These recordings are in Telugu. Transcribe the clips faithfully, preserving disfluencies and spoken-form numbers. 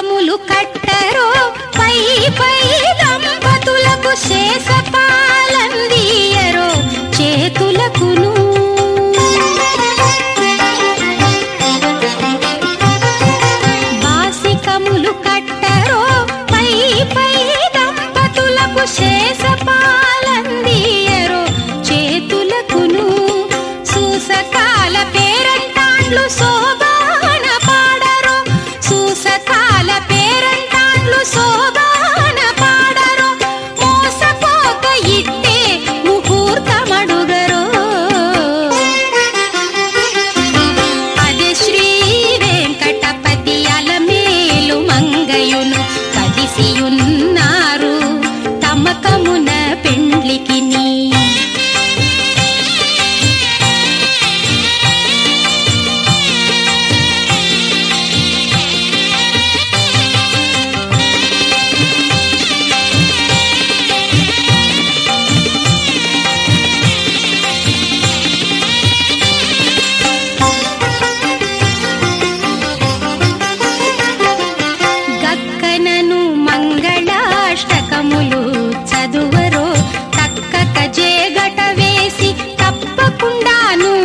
బాసికములు కట్టరో పై పై దంపతులకు శేషపాలందియరో చేతులకును బాసికములు కట్టరో పై పై దంపతులకు శేషపాలందియరో చేతులకును సూసకాల పేరంటాండ్లు శోభాన పాడరో సూసకాల పేరంటాండ్లు శోభాన పాడరో మోసపోక ఇట్టే ముహూర్తమడుగరో అదే శ్రీ వెంకటపతి అలమేలు మంగయును కదిసియున్నారు తమకమున పెండ్లికి నీ గక్కనను మంగళాష్టకములు చదువరో తక్కక జేగట వేసి తప్పకుండాను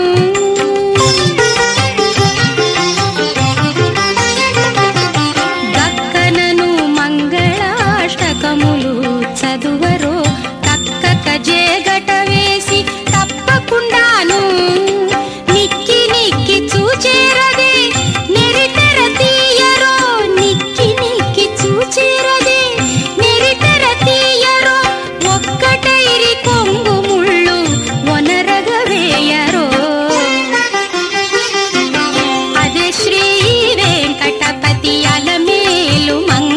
గక్కనను మంగళాష్టకములు చదువరో తక్కక జేగట వేసి తప్పకుండాను నిక్కి నిక్కి చూచేరదే నెరిటెర తీయరో నిక్కి నిక్కి చూచేరదే నెరిటెర తీయరో ఒక్కటైరి కొంగు ముళ్ళు ఒనరగ వేయరో అదే శ్రీ వెంకటపతి అలమేలు మంగ